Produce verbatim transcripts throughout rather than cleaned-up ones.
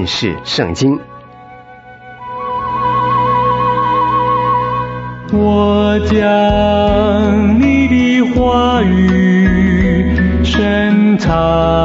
认识圣经。 我将你的话语深藏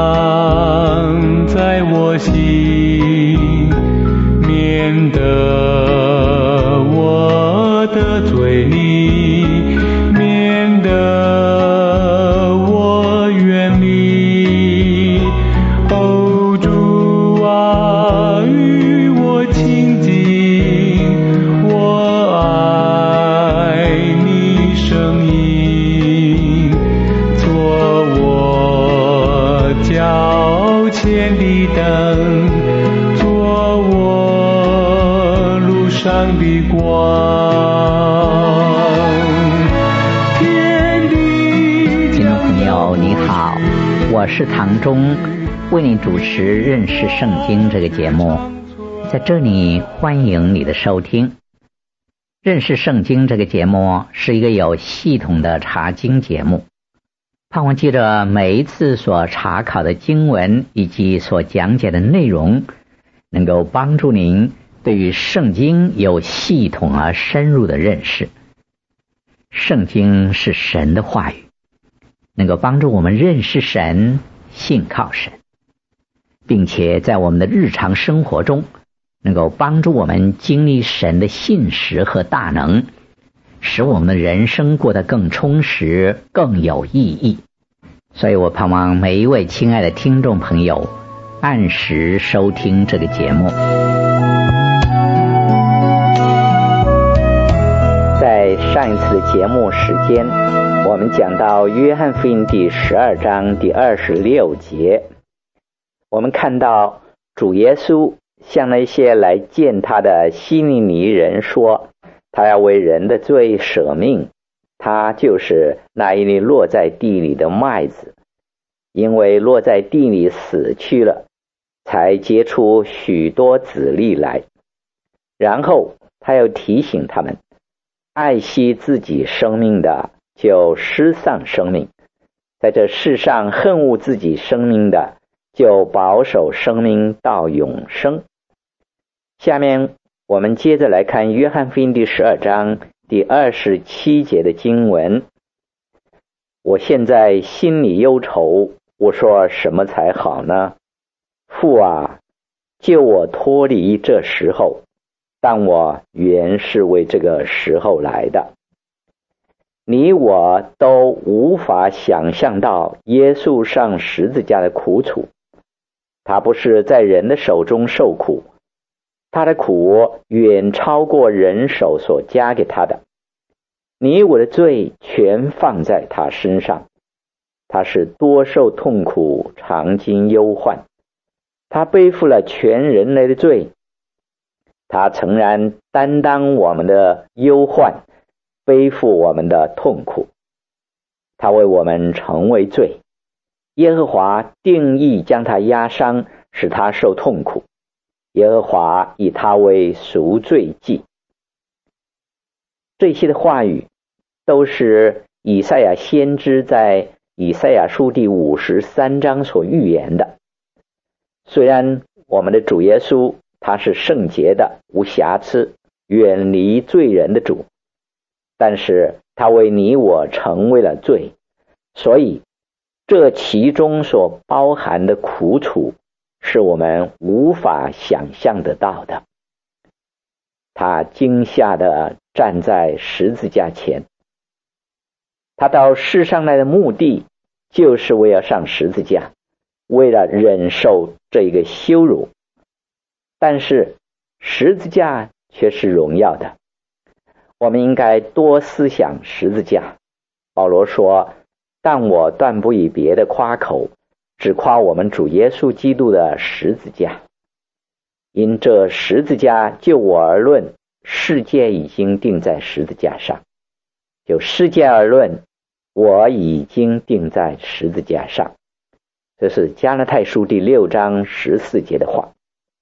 在我心，免得我得罪你，免得我远离。哦，主啊，与我亲近，我爱你声音，做我脚前的灯，做我路上的光。天地听众朋友你好，我是唐忠，为你主持认识圣经这个节目。在这里欢迎你的收听。认识圣经这个节目是一个有系统的查经节目，盼望记着每一次所查考的经文以及所讲解的内容，能够帮助您对于圣经有系统而深入的认识。圣经是神的话语，能够帮助我们认识神，信靠神，并且在我们的日常生活中能够帮助我们经历神的信实和大能，使我们的人生过得更充实，更有意义。所以我盼望每一位亲爱的听众朋友按时收听这个节目。在上一次的节目时间，我们讲到约翰福音第十二章第二十六节，我们看到主耶稣向那些来见他的希利尼人说，他要为人的罪舍命，他就是那一粒落在地里的麦子，因为落在地里死去了，才结出许多子粒来。然后他又提醒他们，爱惜自己生命的就失丧生命，在这世上恨恶自己生命的就保守生命到永生。下面我们接着来看约翰福音第十二章第二十七节的经文。我现在心里忧愁，我说什么才好呢？父啊，救我脱离这时候，但我原是为这个时候来的。你我都无法想象到耶稣上十字架的苦楚，他不是在人的手中受苦，他的苦远超过人手所加给他的。你我的罪全放在他身上，他是多受痛苦，常经忧患，他背负了全人类的罪，他诚然担当我们的忧患，背负我们的痛苦，他为我们成为罪，耶和华定义将他压伤，使他受痛苦，耶和华以他为赎罪祭。这些的话语都是以赛亚先知在以赛亚书第五十三章所预言的。虽然我们的主耶稣他是圣洁的，无瑕疵，远离罪人的主，但是他为你我成为了罪，所以这其中所包含的苦楚是我们无法想象得到的。他惊吓地站在十字架前，他到世上来的目的就是为了上十字架，为了忍受这个羞辱。但是十字架却是荣耀的，我们应该多思想十字架。保罗说，但我断不以别的夸口，只夸我们主耶稣基督的十字架。因这十字架就我而论，世界已经定在十字架上；就世界而论，我已经定在十字架上。这是加拉太书第六章十四节的话。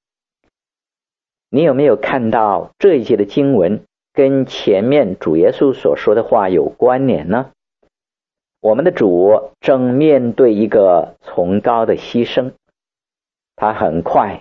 你有没有看到这一节的经文跟前面主耶稣所说的话有关联呢？我们的主正面对一个崇高的牺牲，他很快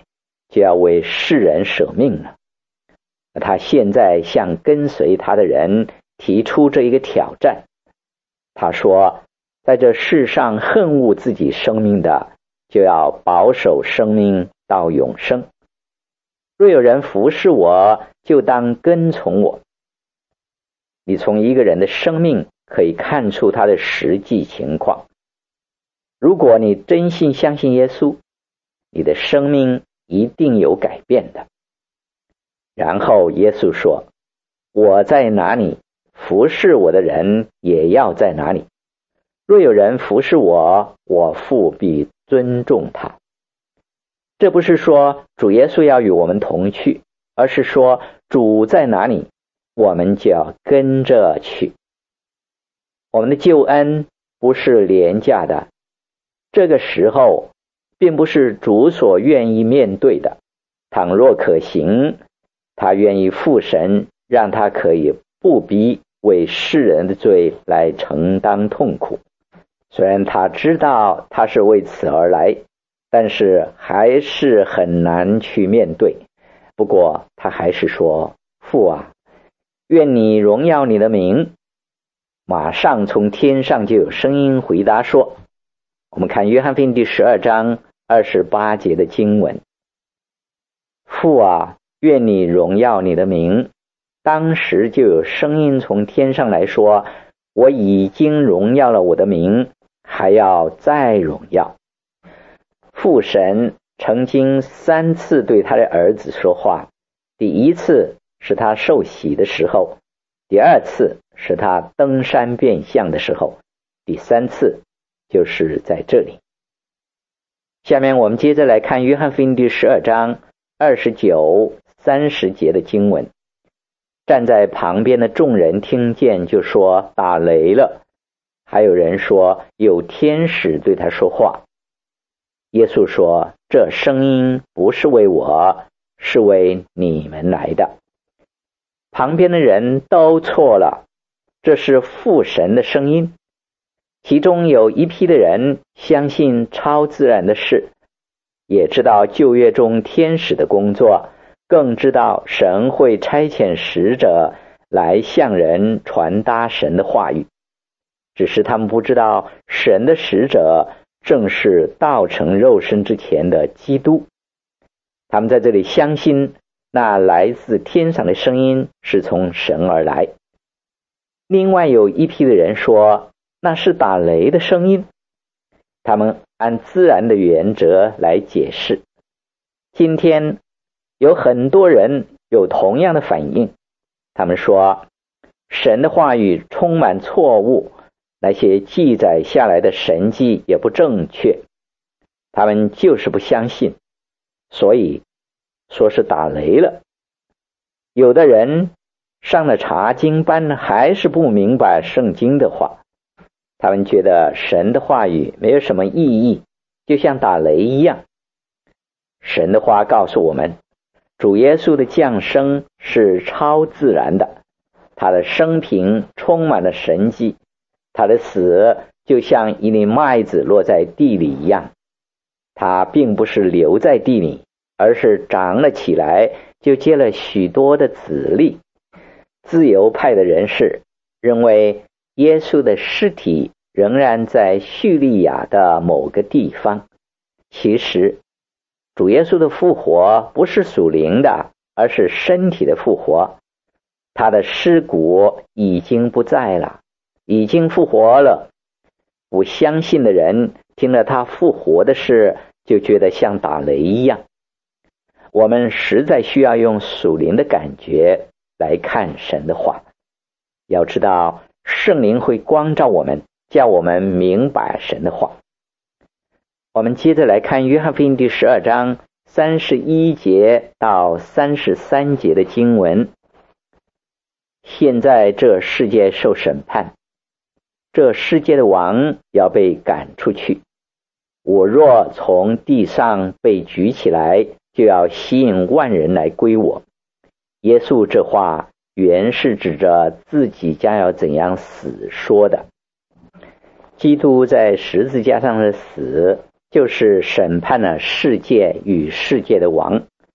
就要为世人舍命了。他现在向跟随他的人提出这一个挑战。他说，在这世上恨恶自己生命的，就要保守生命到永生。若有人服侍我，就当跟从我。你从一个人的生命可以看出他的实际情况。如果你真心相信耶稣，你的生命一定有改变的。然后耶稣说，我在哪里，服侍我的人也要在哪里。若有人服侍我，我父必尊重他。这不是说主耶稣要与我们同去，而是说主在哪里，我们就要跟着去。我们的救恩不是廉价的，这个时候并不是主所愿意面对的。倘若可行，他愿意父神让他可以不必为世人的罪来承担痛苦。虽然他知道他是为此而来，但是还是很难去面对。不过他还是说，父啊，愿你荣耀你的名。马上从天上就有声音回答说，我们看约翰福音第十二章二十八节的经文，父啊，愿你荣耀你的名。当时就有声音从天上来说，我已经荣耀了我的名，还要再荣耀。父神曾经三次对他的儿子说话，第一次是他受洗的时候，第二次是他登山变相的时候，第三次就是在这里。下面我们接着来看约翰福音第十二章二十九、三十节的经文。站在旁边的众人听见就说，打雷了。还有人说，有天使对他说话。耶稣说，这声音不是为我，是为你们来的。旁边的人都错了，这是父神的声音。其中有一批的人相信超自然的事，也知道旧约中天使的工作，更知道神会差遣使者来向人传达神的话语。只是他们不知道神的使者正是道成肉身之前的基督。他们在这里相信那来自天上的声音是从神而来。另外有一批的人说，那是打雷的声音。他们按自然的原则来解释。今天有很多人有同样的反应，他们说神的话语充满错误，那些记载下来的神迹也不正确，他们就是不相信，所以说是打雷了。有的人上了查经班还是不明白圣经的话，他们觉得神的话语没有什么意义，就像打雷一样。神的话告诉我们，主耶稣的降生是超自然的，他的生平充满了神迹，他的死就像一粒麦子落在地里一样，他并不是留在地里，而是长了起来，就结了许多的子粒。自由派的人士认为耶稣的尸体仍然在叙利亚的某个地方。其实主耶稣的复活不是属灵的，而是身体的复活。他的尸骨已经不在了，已经复活了。不相信的人听了他复活的事，就觉得像打雷一样。我们实在需要用属灵的感觉来看神的话。要知道圣灵会光照我们，叫我们明白神的话。我们接着来看约翰福音第十二章三十一节到三十三节的经文。现在这世界受审判，这世界的王要被赶出去。我若从地上被举起来，就要吸引万人来归我。耶稣这话原是指着自己将要怎样死说的。基督在十字架上的死，就是审判了世界与世界的王。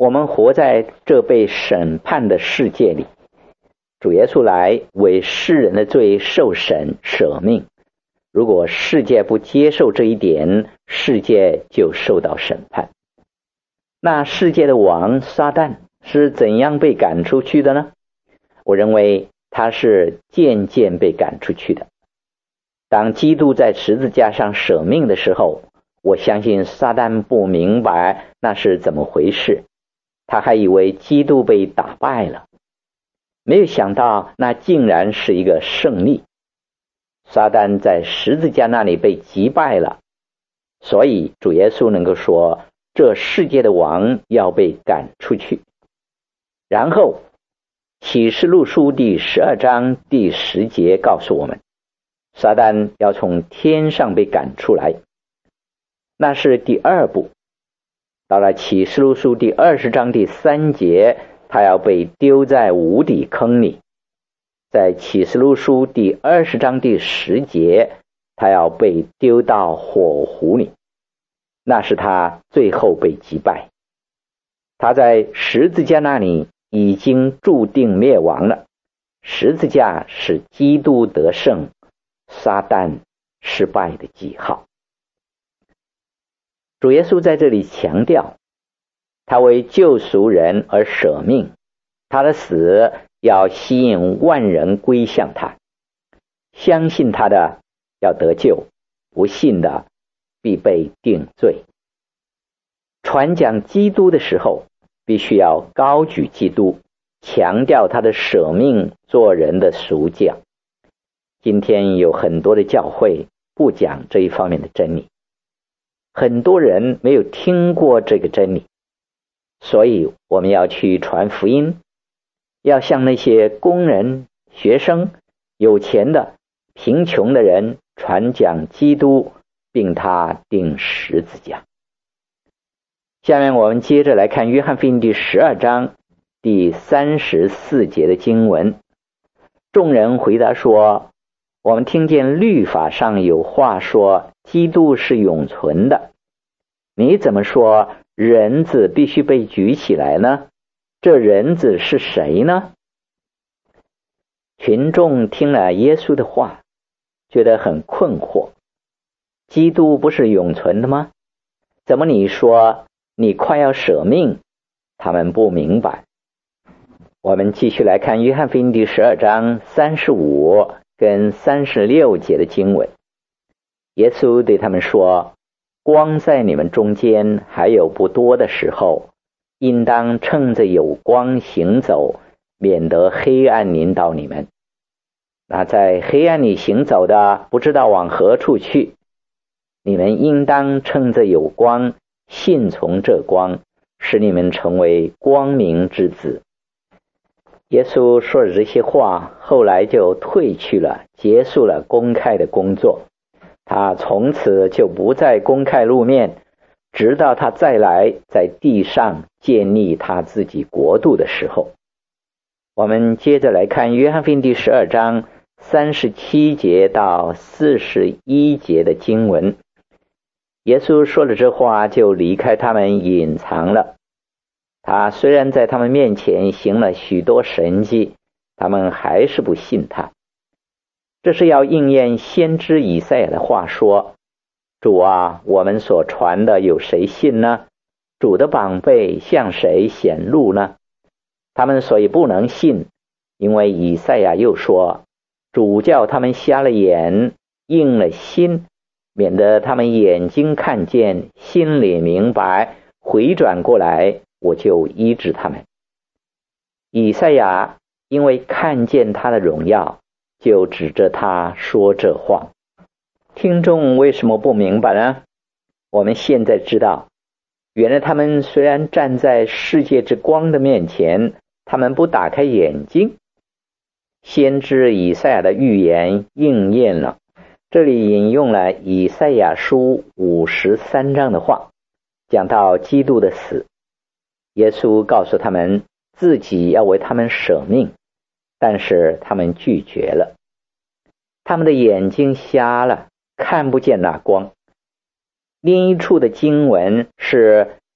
我们活在这被审判的世界里，主耶稣来为世人的罪受审舍命。如果世界不接受这一点，世界就受到审判。那世界的王撒旦是怎样被赶出去的呢？我认为他是渐渐被赶出去的。当基督在十字架上舍命的时候，我相信撒旦不明白那是怎么回事，他还以为基督被打败了，没有想到那竟然是一个胜利。撒旦在十字架那里被击败了，所以主耶稣能够说这世界的王要被赶出去。然后启示录书第十二章第十节告诉我们，撒旦要从天上被赶出来，那是第二步。到了启示录书第二十章第三节，他要被丢在无底坑里。在启示录书第二十章第十节，他要被丢到火湖里，那是他最后被击败。他在十字架那里已经注定灭亡了。十字架是基督得胜，撒旦失败的记号。主耶稣在这里强调，他为救赎人而舍命，他的死要吸引万人归向他，相信他的要得救，不信的必被定罪。传讲基督的时候，必须要高举基督，强调他的舍命做人的赎价。今天有很多的教会不讲这一方面的真理，很多人没有听过这个真理，所以我们要去传福音，要向那些工人、学生、有钱的、贫穷的人传讲基督，并他钉十字架。下面我们接着来看约翰福音第十二章第三十四节的经文。众人回答说，我们听见律法上有话说基督是永存的，你怎么说人子必须被举起来呢？这人子是谁呢？群众听了耶稣的话，觉得很困惑。基督不是永存的吗？怎么你说你快要舍命？他们不明白。我们继续来看约翰福音第十二章三十五跟三十六节的经文。耶稣对他们说，光在你们中间还有不多的时候，应当趁着有光行走，免得黑暗临到你们。那在黑暗里行走的不知道往何处去，你们应当趁着有光，信从这光，使你们成为光明之子。耶稣说了这些话，后来就退去了，结束了公开的工作。他从此就不再公开露面，直到他再来在地上建立他自己国度的时候。我们接着来看约翰福音第十二章三十七节到四十一节的经文。耶稣说了这话，就离开他们，隐藏了。他虽然在他们面前行了许多神迹，他们还是不信他。这是要应验先知以赛亚的话说，主啊，我们所传的有谁信呢？主的膀臂向谁显露呢？他们所以不能信，因为以赛亚又说，主叫他们瞎了眼，硬了心，免得他们眼睛看见，心里明白，回转过来，我就医治他们。以赛亚因为看见他的荣耀，就指着他说这话。听众为什么不明白呢？我们现在知道，原来他们虽然站在世界之光的面前，他们不打开眼睛。先知以赛亚的预言应验了。这里引用了以赛亚书五十三章的话，讲到基督的死。耶稣告诉他们自己要为他们舍命，但是他们拒绝了。他们的眼睛瞎了，看不见那光。另一处的经文是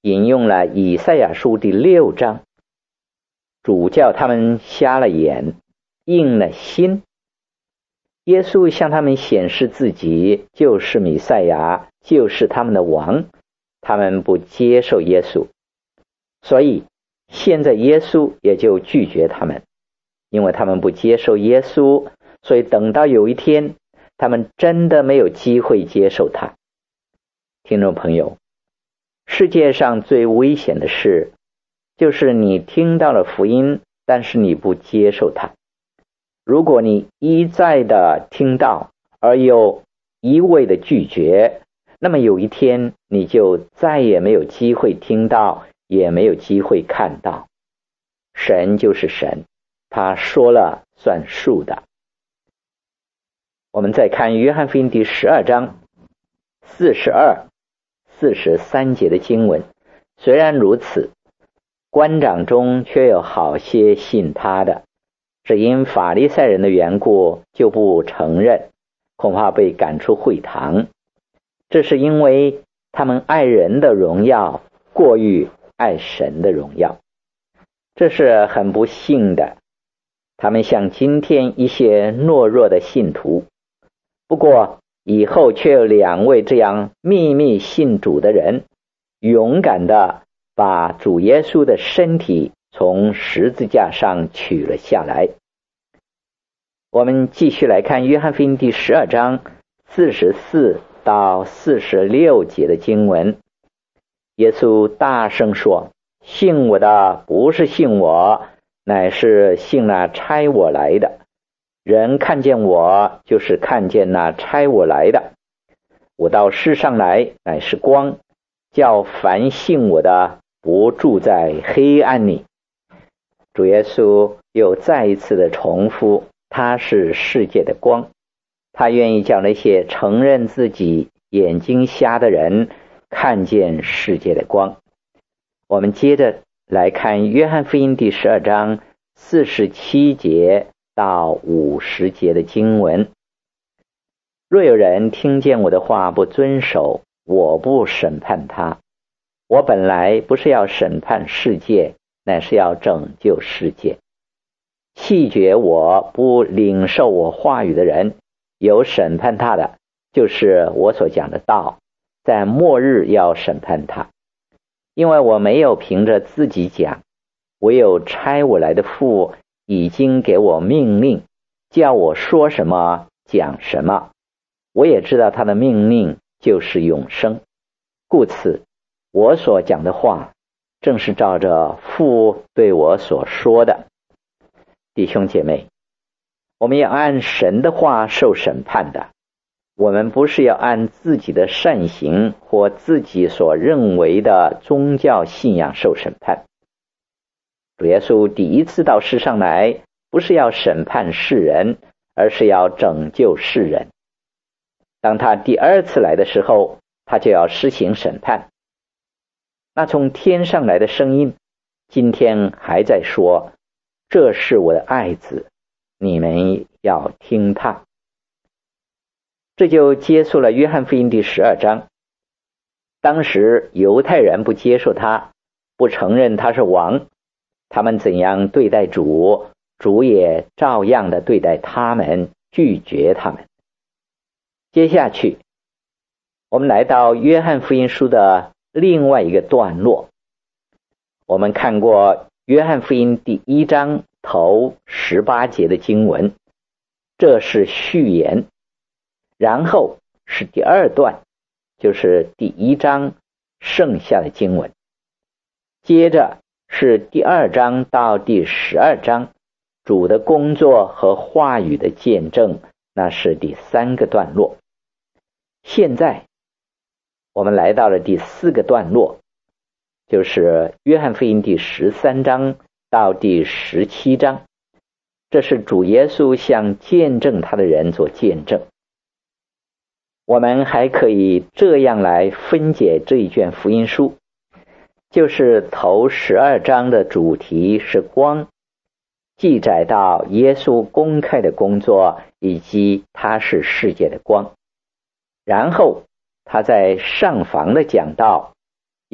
引用了以赛亚书第六章，主叫他们瞎了眼，硬了心。耶稣向他们显示自己就是弥赛亚，就是他们的王，他们不接受耶稣，所以现在耶稣也就拒绝他们。因为他们不接受耶稣，所以等到有一天他们真的没有机会接受他。听众朋友，世界上最危险的事就是你听到了福音，但是你不接受它。如果你一再的听到而又一味的拒绝，那么有一天你就再也没有机会听到，也没有机会看到。神就是神，他说了算数的。我们再看约翰福音第十二章四十二、四十三节的经文。虽然如此，官长中却有好些信他的，只因法利赛人的缘故，就不承认，恐怕被赶出会堂。这是因为他们爱人的荣耀过于爱神的荣耀。这是很不幸的，他们像今天一些懦弱的信徒。不过以后却有两位这样秘密信主的人，勇敢的把主耶稣的身体从十字架上取了下来。我们继续来看约翰福音第十二章四十四到四十六节的经文。耶稣大声说，信我的不是信我，乃是信那差我来的。人看见我，就是看见那差我来的。我到世上来，乃是光，叫凡信我的不住在黑暗里。主耶稣又再一次的重复，他是世界的光。他愿意叫那些承认自己眼睛瞎的人看见世界的光。我们接着来看约翰福音第十二章四十七节到五十节的经文。若有人听见我的话不遵守，我不审判他。我本来不是要审判世界，乃是要拯救世界。弃绝我不领受我话语的人，有审判他的，就是我所讲的道，在末日要审判他。因为我没有凭着自己讲，唯有差我来的父已经给我命令，叫我说什么讲什么。我也知道他的命令就是永生，故此我所讲的话正是照着父对我所说的。弟兄姐妹，我们要按神的话受审判的，我们不是要按自己的善行或自己所认为的宗教信仰受审判。主耶稣第一次到世上来，不是要审判世人，而是要拯救世人。当他第二次来的时候，他就要施行审判。那从天上来的声音今天还在说，这是我的爱子，你们要听他。这就结束了约翰福音第十二章。当时犹太人不接受他，不承认他是王，他们怎样对待主，主也照样的对待他们，拒绝他们。接下去我们来到约翰福音书的另外一个段落。我们看过约翰福音第一章头十八节的经文，这是序言。然后是第二段，就是第一章剩下的经文。接着是第二章到第十二章，主的工作和话语的见证，那是第三个段落。现在我们来到了第四个段落，就是约翰福音第十三章到第十七章，这是主耶稣向见证他的人做见证。我们还可以这样来分解这一卷福音书，就是头十二章的主题是光，记载到耶稣公开的工作以及他是世界的光。然后他在上房的讲道，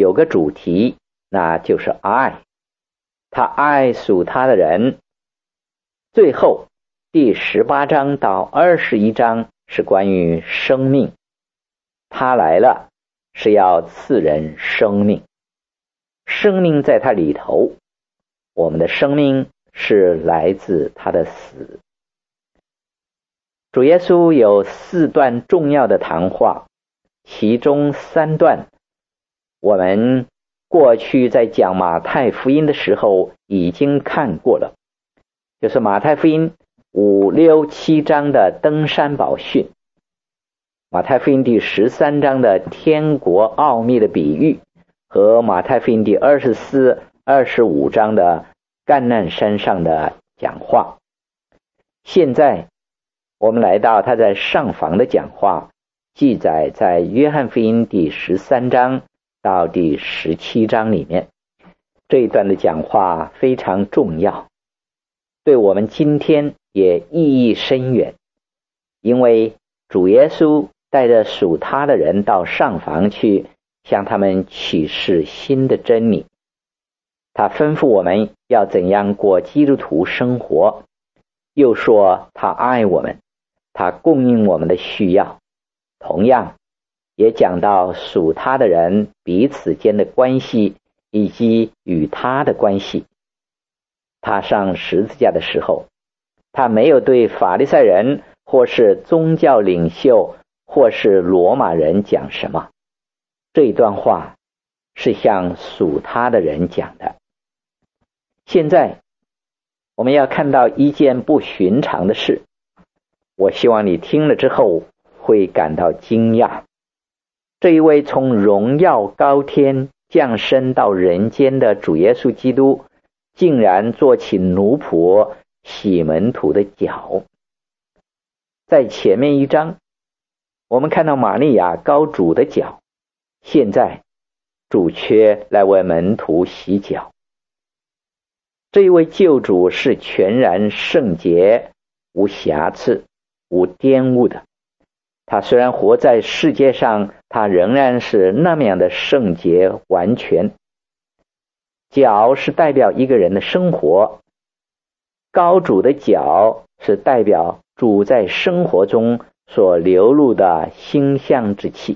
有个主题，那就是爱。他爱属他的人。最后第十八章到二十一章是关于生命，他来了是要赐人生命，生命在他里头，我们的生命是来自他的死。主耶稣有四段重要的谈话，其中三段我们过去在讲马太福音的时候已经看过了，就是马太福音五六七章的登山宝训，马太福音第十三章的天国奥秘的比喻，和马太福音第二十四、二十五章的橄榄山上的讲话。现在我们来到他在上房的讲话，记载在约翰福音第十三章到第十七章里面。这一段的讲话非常重要，对我们今天也意义深远，因为主耶稣带着属他的人到上房去，向他们启示新的真理。他吩咐我们要怎样过基督徒生活，又说他爱我们，他供应我们的需要。同样也讲到属他的人彼此间的关系，以及与他的关系。他上十字架的时候，他没有对法利赛人或是宗教领袖或是罗马人讲什么，这一段话是向属他的人讲的。现在我们要看到一件不寻常的事，我希望你听了之后会感到惊讶。这一位从荣耀高天降生到人间的主耶稣基督，竟然做起奴仆洗门徒的脚。在前面一章我们看到玛利亚膏主的脚，现在主却来为门徒洗脚。这一位救主是全然圣洁、无瑕疵、无玷污的。他虽然活在世界上，他仍然是那么样的圣洁完全。脚是代表一个人的生活，膏主的脚是代表主在生活中所流露的馨香之气。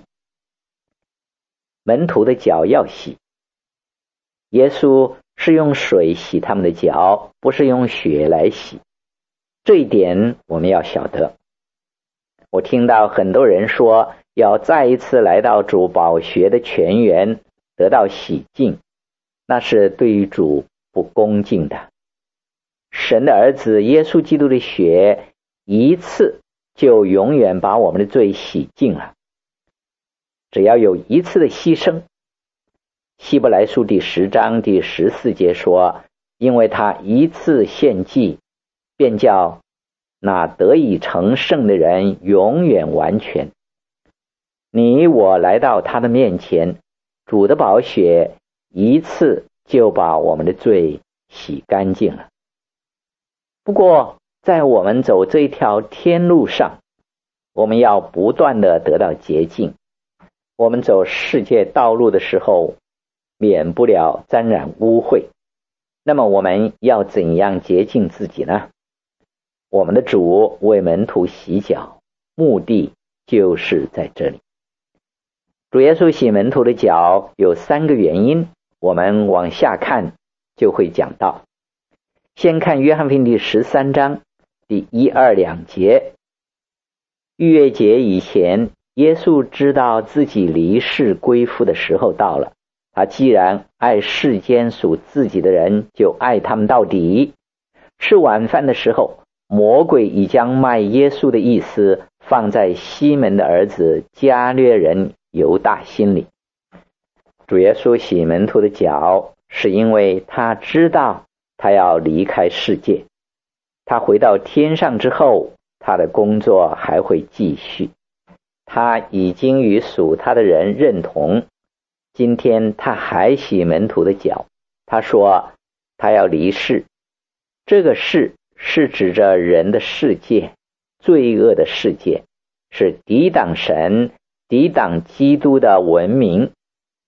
门徒的脚要洗，耶稣是用水洗他们的脚，不是用血来洗，这一点我们要晓得。我听到很多人说要再一次来到主宝血的泉源得到洗净，那是对于主不恭敬的。神的儿子耶稣基督的血一次就永远把我们的罪洗净了，只要有一次的牺牲。希伯来书第十章第十四节说，因为他一次献祭，便叫那得以成圣的人永远完全。你我来到他的面前，主的宝血一次就把我们的罪洗干净了。不过在我们走这一条天路上，我们要不断的得到洁净。我们走世界道路的时候，免不了沾染污秽。那么我们要怎样洁净自己呢？我们的主为门徒洗脚，目的就是在这里。主耶稣洗门徒的脚有三个原因，我们往下看就会讲到。先看约翰福音第十三章第一二两节。逾越节以前，耶稣知道自己离世归父的时候到了。他既然爱世间属自己的人，就爱他们到底。吃晚饭的时候，魔鬼已将卖耶稣的意思放在西门的儿子加略人犹大心里。主耶稣洗门徒的脚，是因为他知道他要离开世界。他回到天上之后，他的工作还会继续。他已经与属他的人认同，今天他还洗门徒的脚。他说他要离世，这个世是指着人的世界，罪恶的世界，是抵挡神、抵挡基督的文明。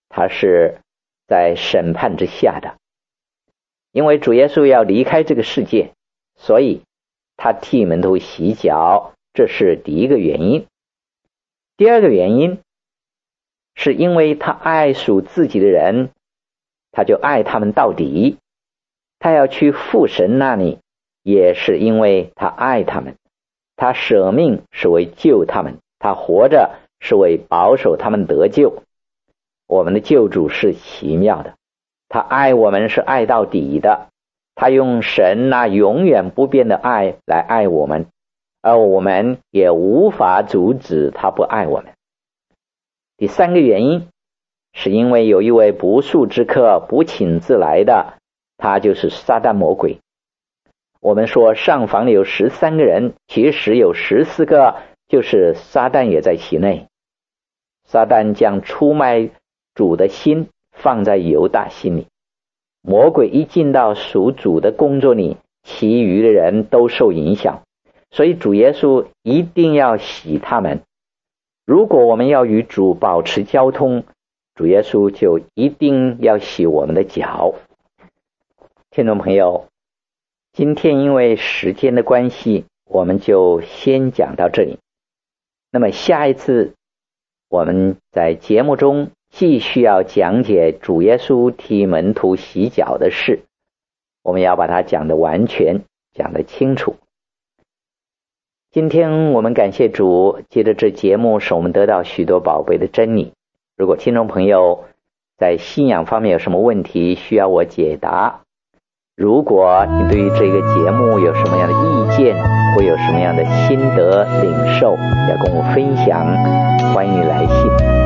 他是在审判之下的。因为主耶稣要离开这个世界，所以他替门徒洗脚，这是第一个原因。第二个原因是因为他爱属自己的人，他就爱他们到底。他要去父神那里，也是因为他爱他们。他舍命是为救他们，他活着是为保守他们得救。我们的救主是奇妙的，他爱我们是爱到底的，他用神那永远不变的爱来爱我们，而我们也无法阻止他不爱我们。第三个原因是因为有一位不速之客不请自来的，他就是撒旦魔鬼。我们说上房里有十三个人，其实有十四个，就是撒旦也在其内。撒旦将出卖主的心放在犹大心里，魔鬼一进到属主的工作里，其余的人都受影响，所以主耶稣一定要洗他们。如果我们要与主保持交通，主耶稣就一定要洗我们的脚。听众朋友，今天因为时间的关系，我们就先讲到这里。那么下一次我们在节目中继续要讲解主耶稣替门徒洗脚的事，我们要把它讲得完全，讲得清楚。今天我们感谢主，借着这节目使我们得到许多宝贵的真理。如果听众朋友在信仰方面有什么问题需要我解答，如果你对于这个节目有什么样的意见，或有什么样的心得领受要跟我分享，欢迎你来信。